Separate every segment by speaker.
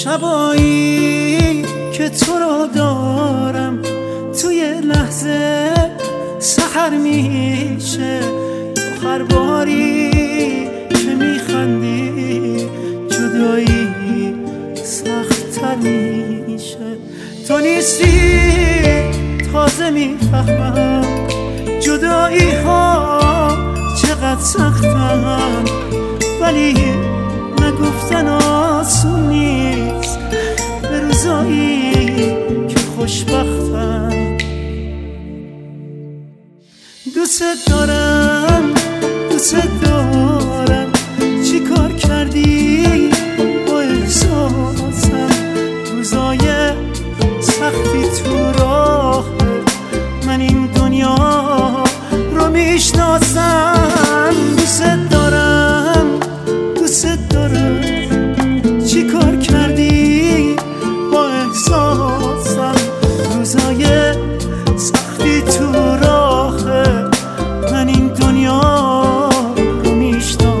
Speaker 1: شبایی که تو رو دارم توی لحظه سحر میشه. تو هر باری که میخندی جدایی سخت‌تر میشه. تو نیستی تازه میفهمم جدایی ها چقدر سختن، ولی نگفتن آسون نیست به روزایی که خوشبختم. دوست دارم دوست دارم، چی کار کردی با احساسم؟ روزای سختی تو راه من این دنیا رو میشناسم. دوست دارم دوست دارم، چی کار کردی با احساسم؟ روزای سختی تو راه من این دنیا رو میشناسم.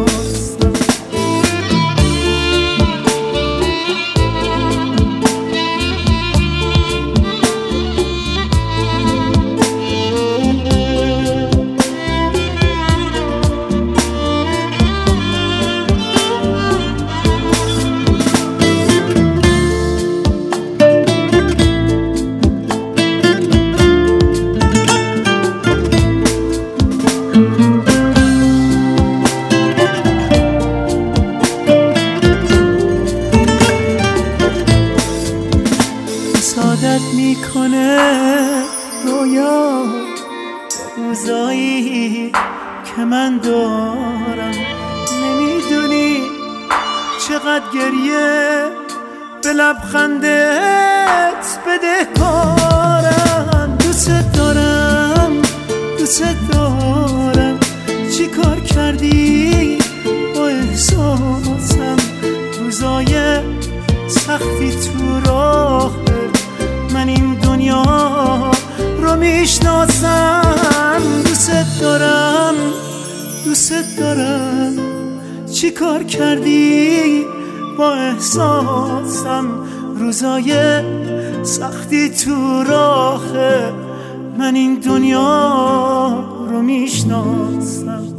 Speaker 1: سادت میکنه رویا روزایی که من دارم. نمیدونی چقدر گریه به لبخندت بدهکارم. دوست دارم دوست دارم، چی کار کردی با احساسم؟ روزای سختی تو راه من این دنیا رو میشناسم. دوست دارم دوست دارم، چی کار کردی با احساسم؟ روزای سختی تو راه من این دنیا رو میشناسم.